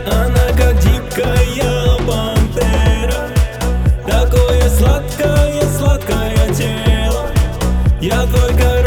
Она как дикая пантера, такое сладкое, сладкое тело. Я твой король.